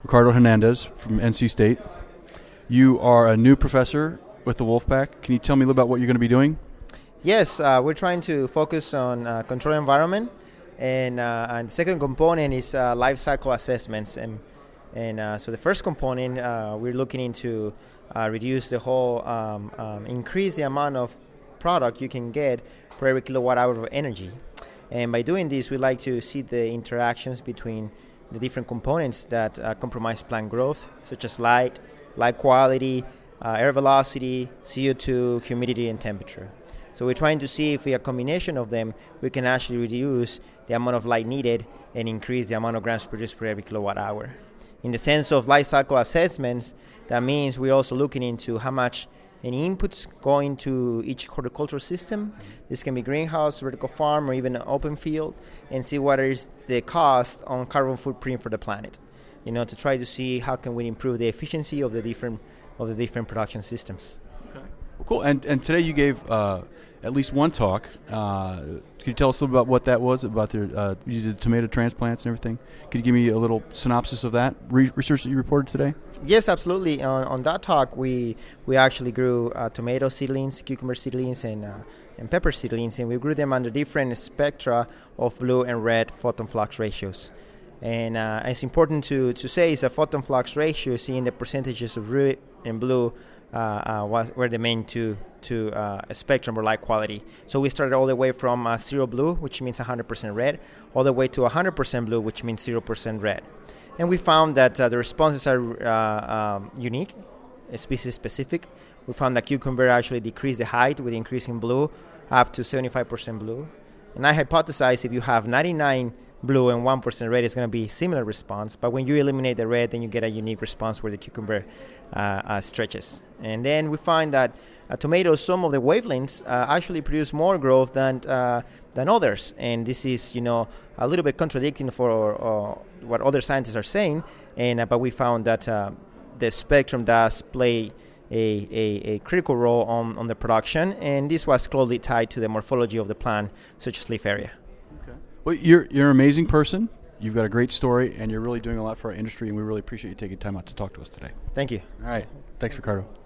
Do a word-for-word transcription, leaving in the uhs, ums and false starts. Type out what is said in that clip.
Ricardo Hernandez from N C State. You are a new professor with the Wolfpack. Can you tell me a little about what you're going to be doing? Yes, uh, we're trying to focus on uh, control environment, and, uh, and the second component is uh, life cycle assessments. And and uh, so the first component, uh, we're looking into uh, reduce the whole, um, um, increase the amount of product you can get per every kilowatt hour of energy. And by doing this, we like to see the interactions between the different components that uh, compromise plant growth, such as light, light quality, uh, air velocity, C O two, humidity, and temperature. So we're trying to see if we have a combination of them, we can actually reduce the amount of light needed and increase the amount of grams produced per every kilowatt hour. In the sense of life cycle assessments, that means we're also looking into how much any inputs go into each horticultural system. This can be greenhouse, vertical farm, or even an open field, and see what is the cost on carbon footprint for the planet. You know, to try to see how can we improve the efficiency of the different of the different production systems. Okay. Well, cool. And and today you gave uh, at least one talk. Uh, could you tell us a little about what that was? About the uh, you did tomato transplants and everything. Could you give me a little synopsis of that re- research that you reported today? Yes, absolutely. On, on that talk, we we actually grew uh, tomato seedlings, cucumber seedlings, and uh, and pepper seedlings, and we grew them under different spectra of blue and red photon flux ratios. And uh, it's important to, to say is that photon flux ratio, seeing the percentages of red and blue, uh, uh, was, were the main two to uh, a spectrum or light quality. So we started all the way from uh, zero blue, which means one hundred percent red, all the way to one hundred percent blue, which means zero percent red. And we found that uh, the responses are uh, um, unique, species specific. We found that cucumber actually decreased the height with increasing blue up to seventy-five percent blue. And I hypothesize if you have ninety-nine blue and one percent red, it's going to be similar response. But when you eliminate the red, then you get a unique response where the cucumber uh, uh, stretches. And then we find that uh, tomatoes, some of the wavelengths uh, actually produce more growth than uh, than others. And this is, you know, a little bit contradicting for uh, what other scientists are saying. And uh, but we found that uh, the spectrum does play A, a, a critical role on, on the production, and this was closely tied to the morphology of the plant, such as leaf area. Okay. Well, you're you're an amazing person. You've got a great story, and you're really doing a lot for our industry, and we really appreciate you taking time out to talk to us today. Thank you. All right. Thanks, Ricardo.